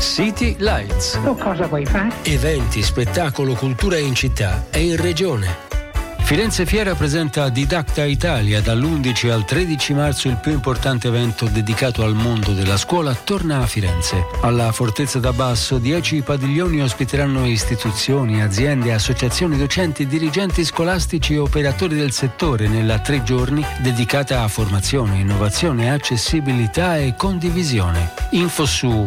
City Lights. Cosa vuoi fare? Eventi, spettacolo, cultura in città e in regione. Firenze Fiera presenta Didacta Italia. Dall'11 al 13 marzo il più importante evento dedicato al mondo della scuola torna a Firenze. Alla Fortezza d'Abbasso 10 padiglioni ospiteranno istituzioni, aziende, associazioni docenti, dirigenti scolastici e operatori del settore nella 3 giorni dedicata a formazione, innovazione, accessibilità e condivisione. Info su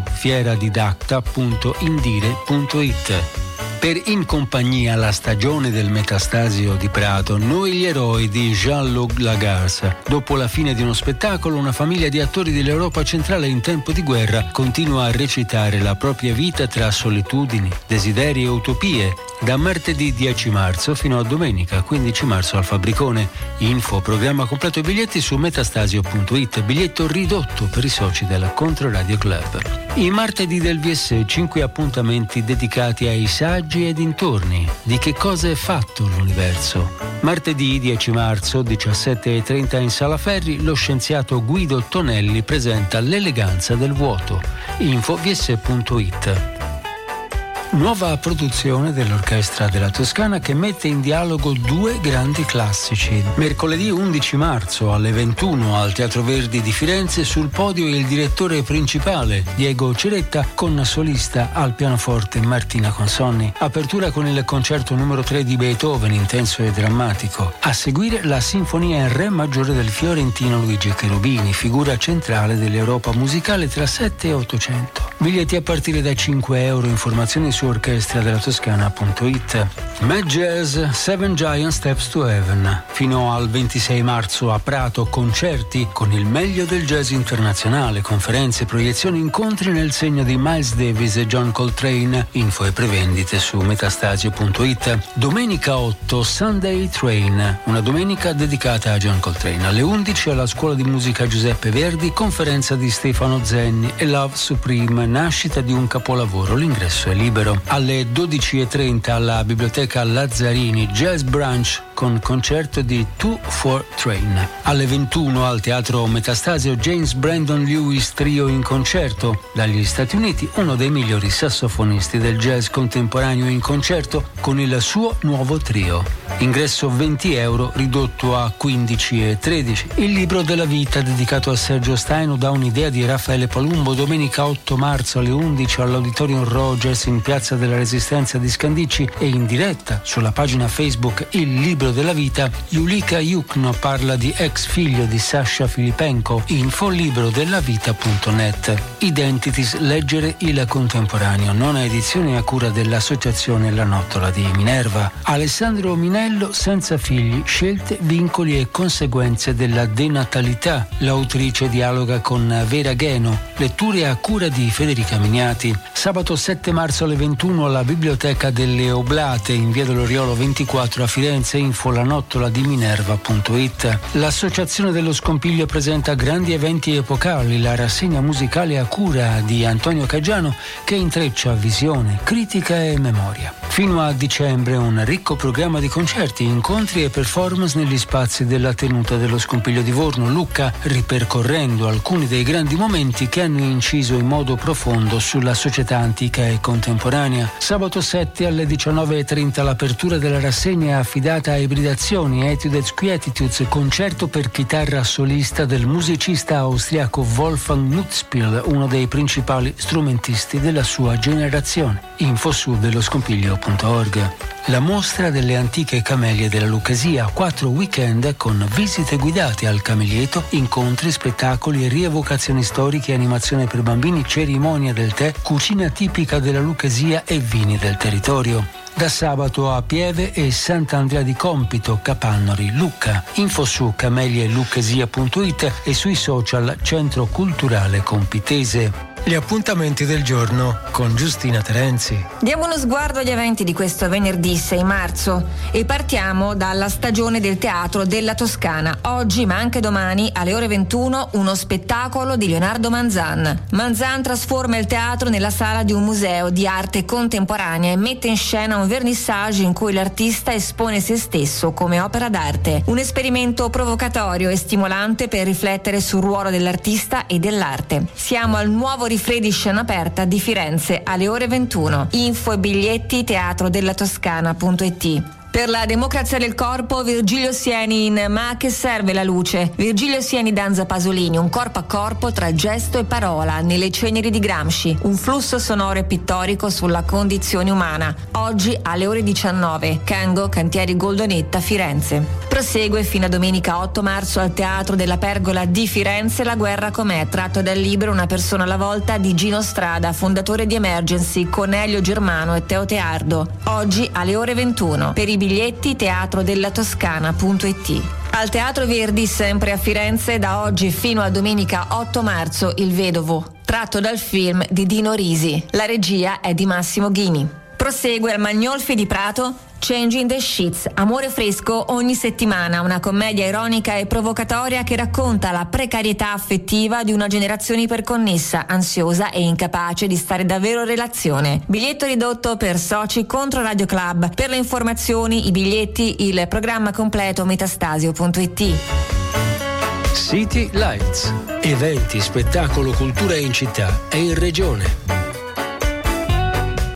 fieradidacta.indire.it. Per In compagnia la stagione del Metastasio di Prato, noi gli eroi di Jean-Luc Lagarce. Dopo la fine di uno spettacolo, una famiglia di attori dell'Europa centrale in tempo di guerra continua a recitare la propria vita tra solitudini, desideri e utopie, da martedì 10 marzo fino a domenica 15 marzo al Fabbricone. Info, programma completo e biglietti su metastasio.it, biglietto ridotto per i soci del Controradio Club. I martedì del VS, 5 appuntamenti dedicati ai saggi e dintorni. Di che cosa è fatto l'universo? Martedì 10 marzo, 17:30 in Sala Ferri, lo scienziato Guido Tonelli presenta L'eleganza del vuoto. Info vs.it. Nuova produzione dell'Orchestra della Toscana che mette in dialogo 2 grandi classici. Mercoledì 11 marzo alle 21 al Teatro Verdi di Firenze, sul podio il direttore principale Diego Ceretta con solista al pianoforte Martina Consonni. Apertura con il concerto numero 3 di Beethoven, intenso e drammatico. A seguire la sinfonia in re maggiore del fiorentino Luigi Cherubini, figura centrale dell'Europa musicale tra 7 e 800. Biglietti a partire da €5, informazioni su orchestradelatoscana.it. Mad Jazz 7 Giant Steps to Heaven. Fino al 26 marzo a Prato, concerti con il meglio del jazz internazionale, conferenze, proiezioni, incontri nel segno di Miles Davis e John Coltrane. Info e prevendite su metastasio.it. Domenica 8 Sunday Train, una domenica dedicata a John Coltrane. Alle 11 alla Scuola di Musica Giuseppe Verdi, conferenza di Stefano Zenni e Love Supreme, nascita di un capolavoro. L'ingresso è libero. Alle 12:30 alla Biblioteca Lazzarini Jazz Brunch con concerto di 2-4 Train. Alle 21 al Teatro Metastasio James Brandon Lewis Trio in concerto. Dagli Stati Uniti uno dei migliori sassofonisti del jazz contemporaneo in concerto con il suo nuovo trio. Ingresso €20, ridotto a 15,13. Il libro della vita dedicato a Sergio Staino dà un'idea di Raffaele Palumbo. Domenica 8 marzo alle 11 all'Auditorium Rogers in Piazza della Resistenza di Scandicci e in diretta sulla pagina Facebook Il libro della vita. Julika Yukno parla di ex figlio di Sasha Filipenko. Info librodellavita.net. Identities, leggere il contemporaneo, nona edizione a cura dell'associazione La Nottola di Minerva. Alessandro Minello, Senza figli, scelte, vincoli e conseguenze della denatalità. L'autrice dialoga con Vera Gheno. Letture a cura di Federica Miniati. Sabato 7 marzo alle 21 alla Biblioteca delle Oblate in via dell'Oriolo 24 a Firenze. Info lanottoladiminerva.it. L'Associazione dello Scompiglio presenta grandi eventi epocali, la rassegna musicale a cura di Antonio Caggiano che intreccia visione, critica e memoria. Fino a dicembre un ricco programma di concerti, incontri e performance negli spazi della tenuta dello Scompiglio di Vorno, Lucca, ripercorrendo alcuni dei grandi momenti che hanno inciso in modo profondo sulla società antica e contemporanea. Sabato 7 alle 19:30 l'apertura della rassegna è affidata a Ibridazioni, Etudes Quietitudes, concerto per chitarra solista del musicista austriaco Wolfgang Nutzspiel, uno dei principali strumentisti della sua generazione. Info su delloscompiglio.org. La mostra delle antiche camelie della Lucchesia, 4 weekend con visite guidate al Camelietto, incontri, spettacoli e rievocazioni storiche, animazione per bambini, cerimonia del tè, cucina tipica della Lucchesia e vini del territorio. Da sabato a Pieve e Sant'Andrea di Compito, Capannori, Lucca. Info su camelielucchesia.it e sui social Centro Culturale Compitese. Gli appuntamenti del giorno con Giustina Terenzi. Diamo uno sguardo agli eventi di questo venerdì 6 marzo e partiamo dalla stagione del Teatro della Toscana. Oggi, ma anche domani, alle ore 21, uno spettacolo di Leonardo Manzan. Manzan trasforma il teatro nella sala di un museo di arte contemporanea e mette in scena un vernissage in cui l'artista espone se stesso come opera d'arte. Un esperimento provocatorio e stimolante per riflettere sul ruolo dell'artista e dell'arte. Siamo al nuovo Freddy Scena Aperta di Firenze alle ore 21. Info e biglietti teatrodellatoskana.it. Per la democrazia del corpo, Virgilio Sieni in Ma a che serve la luce? Virgilio Sieni Danza Pasolini, un corpo a corpo tra gesto e parola, nelle ceneri di Gramsci, un flusso sonoro e pittorico sulla condizione umana. Oggi alle ore 19, Cango, Cantieri Goldonetta, Firenze. Prosegue fino a domenica 8 marzo al Teatro della Pergola di Firenze La guerra com'è, tratto dal libro Una persona alla volta di Gino Strada, fondatore di Emergency, con Elio Germano e Teo Teardo. Oggi alle ore 21. Per i biglietti teatrodellatoskana.it. Al Teatro Verdi, sempre a Firenze, da oggi fino a domenica 8 marzo, Il Vedovo, tratto dal film di Dino Risi. La regia è di Massimo Ghini. Prosegue al Magnolfi di Prato Changing the Sheets, amore fresco ogni settimana, una commedia ironica e provocatoria che racconta la precarietà affettiva di una generazione iperconnessa, ansiosa e incapace di stare davvero in relazione. Biglietto ridotto per soci contro Radio Club. Per le informazioni, i biglietti, il programma completo metastasio.it. City Lights, eventi, spettacolo, cultura in città e in regione.